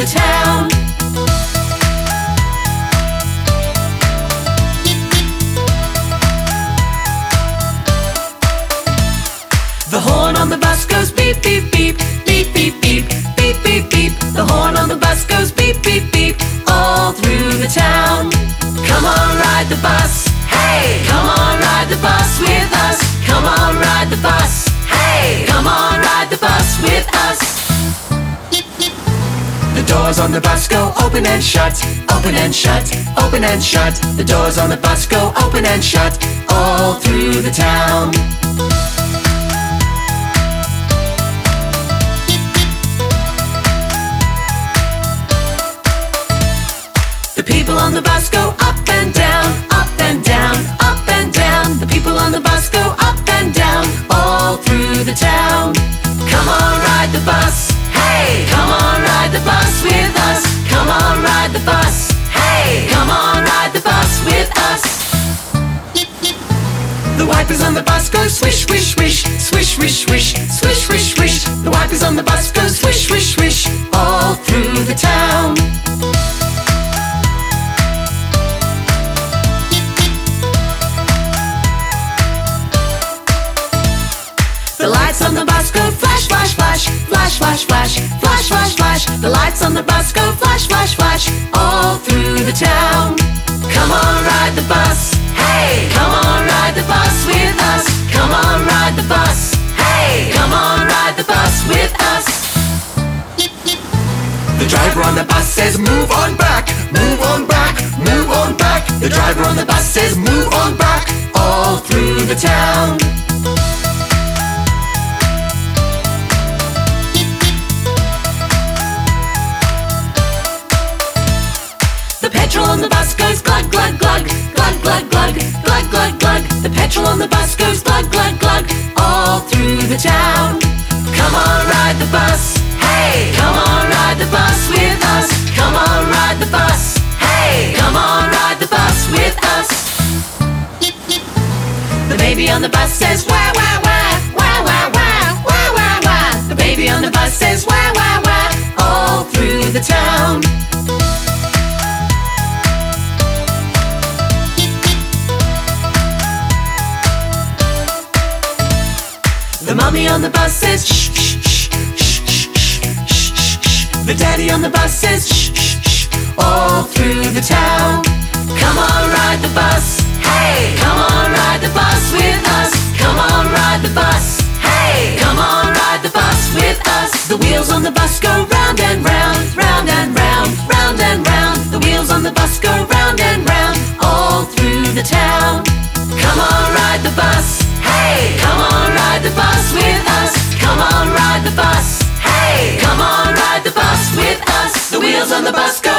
the town. The horn on the bus goes beep, beep, beep, beep, beep, beep, beep, beep, beep. The horn on the bus goes beep, beep, beep, all through the town. Come on, ride the bus, hey! Come on, ride the bus with us. Come on, ride the bus, hey! Come on, ride the bus with us. The doors on the bus go open and shut, open and shut, open and shut. The doors on the bus go open and shut, all through the town. The people on the bus go up and down, up and down, up and down. The people on the bus go up and down, all through the town. Come on, ride the bus, hey! Come on, ride the bus with us. Come on, ride the bus, hey! Come on, ride the bus with us. The wipers on the bus go swish, swish, swish, swish, swish, swish, swish, swish, swish. The wipers on the bus go swish, swish, swish, all through the town. The lights on the bus go flash, flash, flash, flash, flash, flash, flash, flash, flash. The lights on the bus go flash, flash, flash, all through the town. Come on, ride the bus, hey! Come on, ride the bus with us. Come on, ride the bus, hey! Come on, ride the bus with us. The driver on the bus says move on back, move on back, move on back. The driver on the bus says move on back, all through the town. The petrol on the bus goes glug, glug, glug, glug, glug, glug, glug, glug, glug. The petrol on the bus goes glug, glug, glug, all through the town. Come on, ride the bus, hey! Come on, ride the bus with us. Come on, ride the bus, hey! Come on, ride the bus with us. The baby on the bus says wah, wah, wah, wah, wah, wah, wah, wah, wah. The baby on the bus says wah, wah, wah, all through the town. The mommy on the bus says shh, shh, shh, shh, shh, shh, shh, shh. The daddy on the bus says shh, shh, shh, all through the town. Come on, ride the bus, hey! Come on, ride the bus with us. Come on, ride the bus, hey! Come on, ride the bus with us. The wheels on the bus go round and round, round and round, round and round. The wheels on the bus go round and round, all through the town. Come on, ride the bus, hey! Come on, ride the bus with us. Come on, ride the bus, hey! Come on, ride the bus with us. The wheels on the bus go